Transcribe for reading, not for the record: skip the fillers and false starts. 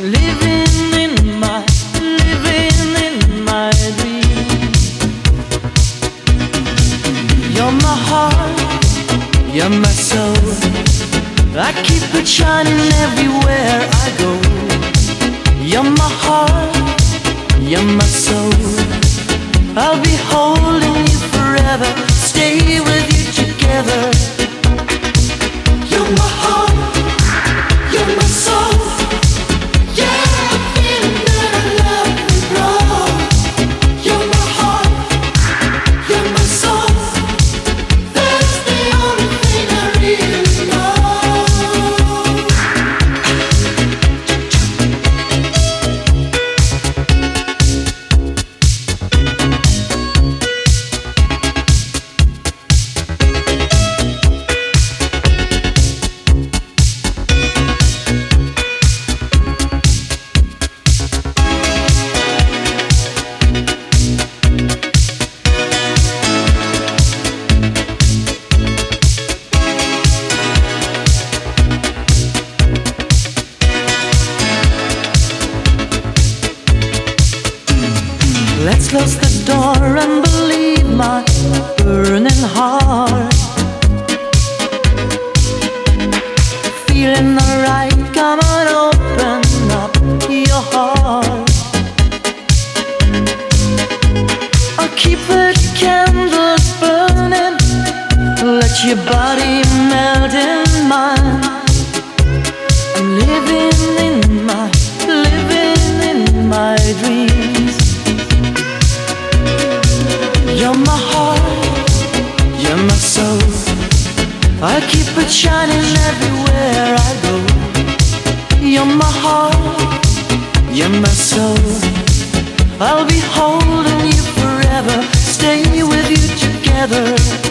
living in my dream. You're my heart, you're my soul. I keep it shining everywhere I go. You're my heart, you're my soul. I'll be holding you forever, stay with you together. You're my heart, you're my soul. Yeah, I'm feeling that I love you, bro. You're my heart, you're my soul. That's the only thing I really know. Let's close the door and believe my burning heart. Feeling alright, come on, open up your heart. I'll keep the candles burning, let your body melt in mine. I'm living in my dreams. You're my heart, you're my soul. I keep it shining everywhere I go. You're my heart, you're my soul. I'll be holding you forever, stay with you together.